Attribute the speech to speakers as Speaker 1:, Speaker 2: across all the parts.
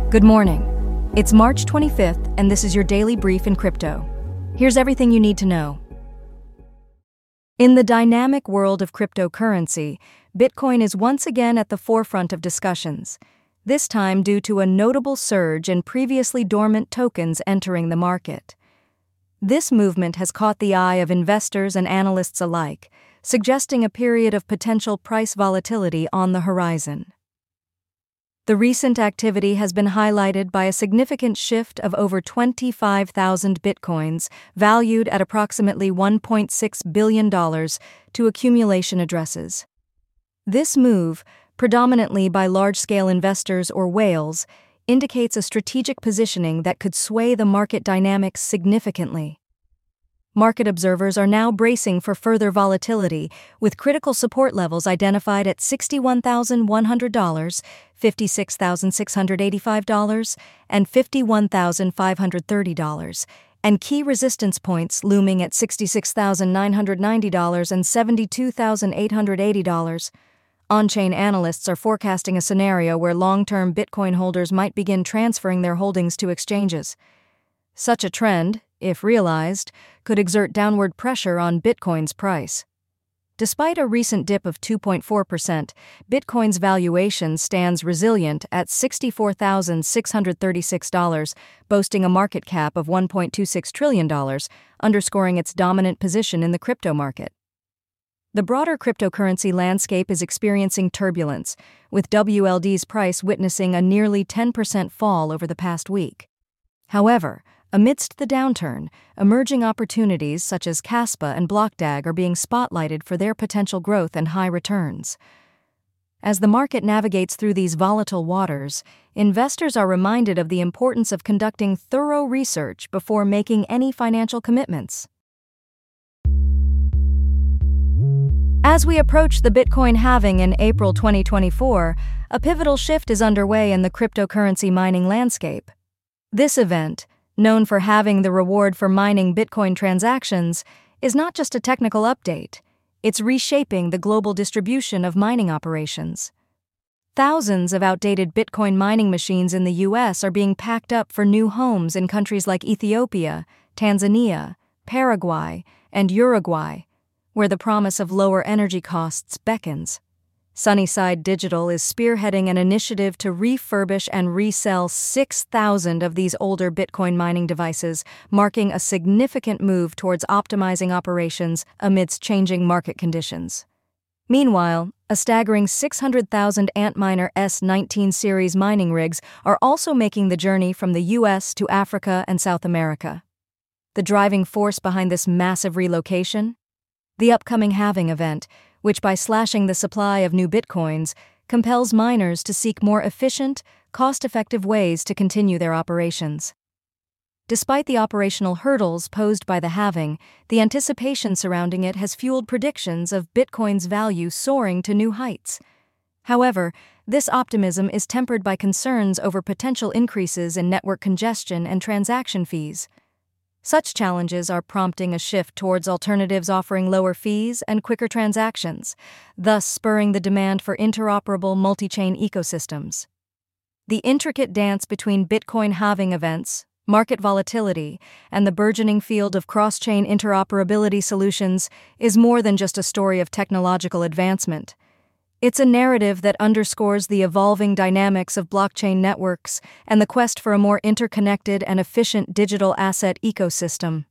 Speaker 1: Good morning. It's March 25th, and this is your daily brief in crypto. Here's everything you need to know. In the dynamic world of cryptocurrency, Bitcoin is once again at the forefront of discussions, this time due to a notable surge in previously dormant tokens entering the market. This movement has caught the eye of investors and analysts alike, suggesting a period of potential price volatility on the horizon. The recent activity has been highlighted by a significant shift of over 25,000 bitcoins, valued at approximately $1.6 billion, to accumulation addresses. This move, predominantly by large-scale investors or whales, indicates a strategic positioning that could sway the market dynamics significantly. Market observers are now bracing for further volatility, with critical support levels identified at $61,100, $56,685, and $51,530, and key resistance points looming at $66,990 and $72,880. On-chain analysts are forecasting a scenario where long-term Bitcoin holders might begin transferring their holdings to exchanges. Such a trend, if realized, could exert downward pressure on Bitcoin's price. Despite a recent dip of 2.4%, Bitcoin's valuation stands resilient at $64,636, boasting a market cap of $1.26 trillion, underscoring its dominant position in the crypto market. The broader cryptocurrency landscape is experiencing turbulence, with WLD's price witnessing a nearly 10% fall over the past week. However, amidst the downturn, emerging opportunities such as Kaspa and BlockDAG are being spotlighted for their potential growth and high returns. As the market navigates through these volatile waters, investors are reminded of the importance of conducting thorough research before making any financial commitments. As we approach the Bitcoin halving in April 2024, a pivotal shift is underway in the cryptocurrency mining landscape. This event, known for halving the reward for mining Bitcoin transactions, is not just a technical update, it's reshaping the global distribution of mining operations. Thousands of outdated Bitcoin mining machines in the U.S. are being packed up for new homes in countries like Ethiopia, Tanzania, Paraguay, and Uruguay, where the promise of lower energy costs beckons. Sunnyside Digital is spearheading an initiative to refurbish and resell 6,000 of these older Bitcoin mining devices, marking a significant move towards optimizing operations amidst changing market conditions. Meanwhile, a staggering 600,000 Antminer S19 series mining rigs are also making the journey from the U.S. to Africa and South America. The driving force behind this massive relocation? The upcoming halving event, which by slashing the supply of new bitcoins, compels miners to seek more efficient, cost-effective ways to continue their operations. Despite the operational hurdles posed by the halving, the anticipation surrounding it has fueled predictions of Bitcoin's value soaring to new heights. However, this optimism is tempered by concerns over potential increases in network congestion and transaction fees. Such challenges are prompting a shift towards alternatives offering lower fees and quicker transactions, thus spurring the demand for interoperable multi-chain ecosystems. The intricate dance between Bitcoin halving events, market volatility, and the burgeoning field of cross-chain interoperability solutions is more than just a story of technological advancement. It's a narrative that underscores the evolving dynamics of blockchain networks and the quest for a more interconnected and efficient digital asset ecosystem.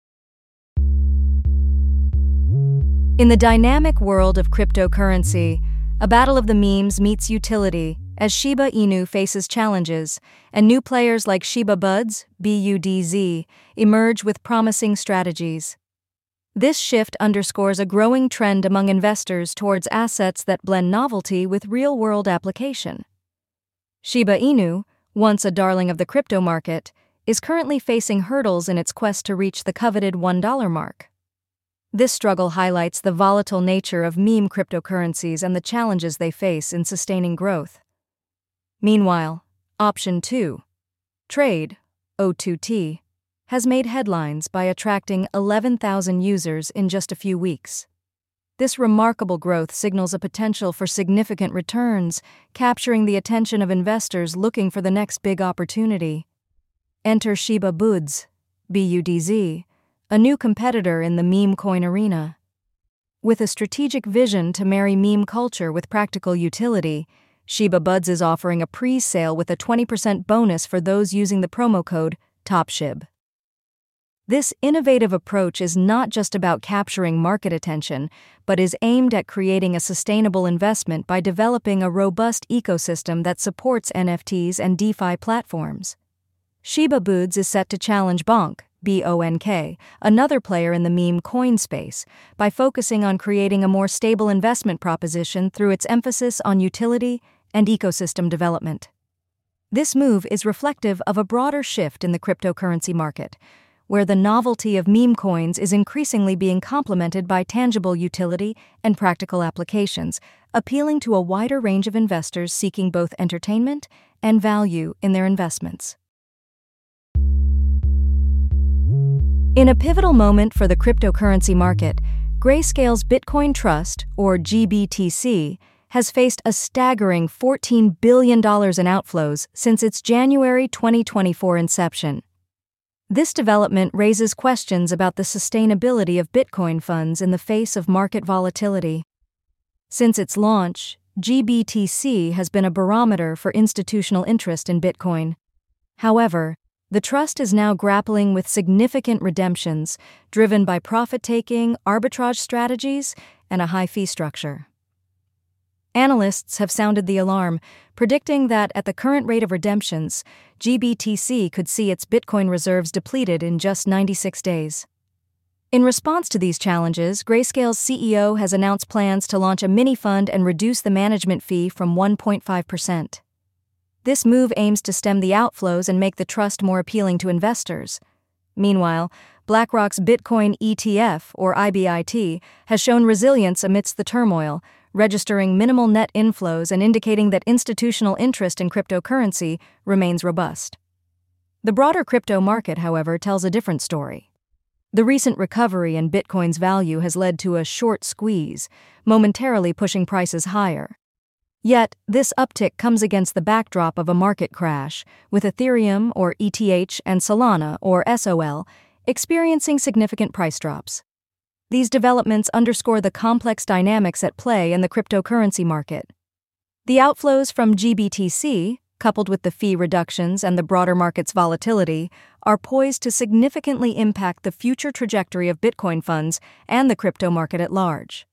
Speaker 1: In the dynamic world of cryptocurrency, a battle of the memes meets utility as Shiba Inu faces challenges, and new players like Shiba Buds, BUDZ, emerge with promising strategies. This shift underscores a growing trend among investors towards assets that blend novelty with real-world application. Shiba Inu, once a darling of the crypto market, is currently facing hurdles in its quest to reach the coveted $1 mark. This struggle highlights the volatile nature of meme cryptocurrencies and the challenges they face in sustaining growth. Meanwhile, Option 2, Trade, O2T, has made headlines by attracting 11,000 users in just a few weeks. This remarkable growth signals a potential for significant returns, capturing the attention of investors looking for the next big opportunity. Enter Shiba Buds, BUDZ, a new competitor in the meme coin arena. With a strategic vision to marry meme culture with practical utility, Shiba Buds is offering a pre-sale with a 20% bonus for those using the promo code TOPSHIB. This innovative approach is not just about capturing market attention, but is aimed at creating a sustainable investment by developing a robust ecosystem that supports NFTs and DeFi platforms. Shiba Buds is set to challenge Bonk, BONK, another player in the meme coin space, by focusing on creating a more stable investment proposition through its emphasis on utility and ecosystem development. This move is reflective of a broader shift in the cryptocurrency market, where the novelty of meme coins is increasingly being complemented by tangible utility and practical applications, appealing to a wider range of investors seeking both entertainment and value in their investments. In a pivotal moment for the cryptocurrency market, Grayscale's Bitcoin Trust, or GBTC, has faced a staggering $14 billion in outflows since its January 2024 inception. This development raises questions about the sustainability of Bitcoin funds in the face of market volatility. Since its launch, GBTC has been a barometer for institutional interest in Bitcoin. However, the trust is now grappling with significant redemptions driven by profit-taking, arbitrage strategies, and a high fee structure. Analysts have sounded the alarm, predicting that at the current rate of redemptions, GBTC could see its Bitcoin reserves depleted in just 96 days. In response to these challenges, Grayscale's CEO has announced plans to launch a mini-fund and reduce the management fee from 1.5%. This move aims to stem the outflows and make the trust more appealing to investors. Meanwhile, BlackRock's Bitcoin ETF, or IBIT, has shown resilience amidst the turmoil, registering minimal net inflows and indicating that institutional interest in cryptocurrency remains robust. The broader crypto market, however, tells a different story. The recent recovery in Bitcoin's value has led to a short squeeze, momentarily pushing prices higher. Yet, this uptick comes against the backdrop of a market crash, with Ethereum, or ETH, and Solana, or SOL, experiencing significant price drops. These developments underscore the complex dynamics at play in the cryptocurrency market. The outflows from GBTC, coupled with the fee reductions and the broader market's volatility, are poised to significantly impact the future trajectory of Bitcoin funds and the crypto market at large.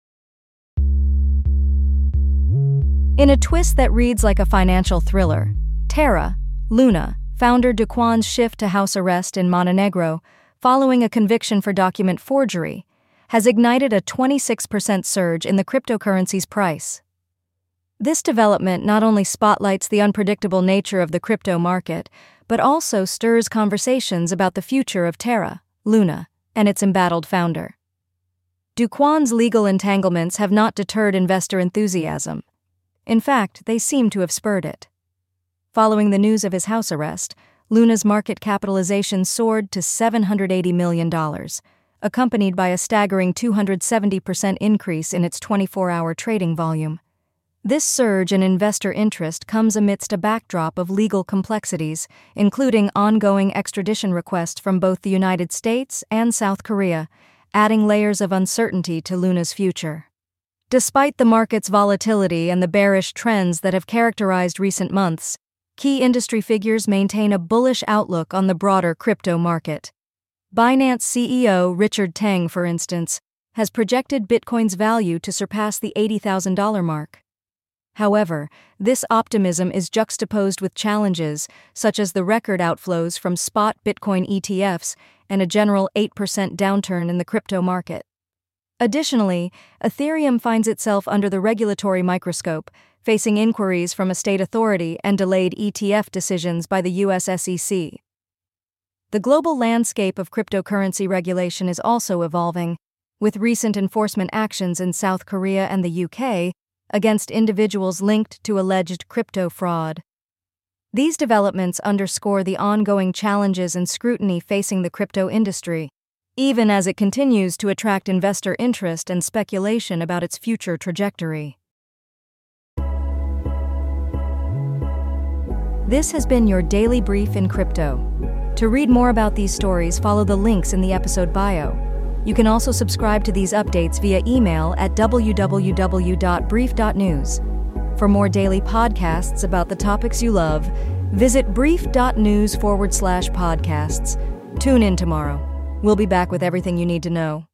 Speaker 1: In a twist that reads like a financial thriller, Terra, Luna, founder Duquan's shift to house arrest in Montenegro, following a conviction for document forgery, has ignited a 26% surge in the cryptocurrency's price. This development not only spotlights the unpredictable nature of the crypto market, but also stirs conversations about the future of Terra, Luna, and its embattled founder. Duquan's legal entanglements have not deterred investor enthusiasm. In fact, they seem to have spurred it. Following the news of his house arrest, Luna's market capitalization soared to $780 million, accompanied by a staggering 270% increase in its 24-hour trading volume. This surge in investor interest comes amidst a backdrop of legal complexities, including ongoing extradition requests from both the United States and South Korea, adding layers of uncertainty to Luna's future. Despite the market's volatility and the bearish trends that have characterized recent months, key industry figures maintain a bullish outlook on the broader crypto market. Binance CEO Richard Teng, for instance, has projected Bitcoin's value to surpass the $80,000 mark. However, this optimism is juxtaposed with challenges such as the record outflows from spot Bitcoin ETFs and a general 8% downturn in the crypto market. Additionally, Ethereum finds itself under the regulatory microscope, facing inquiries from a state authority and delayed ETF decisions by the US SEC. The global landscape of cryptocurrency regulation is also evolving, with recent enforcement actions in South Korea and the UK against individuals linked to alleged crypto fraud. These developments underscore the ongoing challenges and scrutiny facing the crypto industry, even as it continues to attract investor interest and speculation about its future trajectory. This has been your daily brief in crypto. To read more about these stories, follow the links in the episode bio. You can also subscribe to these updates via email at www.brief.news. For more daily podcasts about the topics you love, visit brief.news/podcasts. Tune in tomorrow. We'll be back with everything you need to know.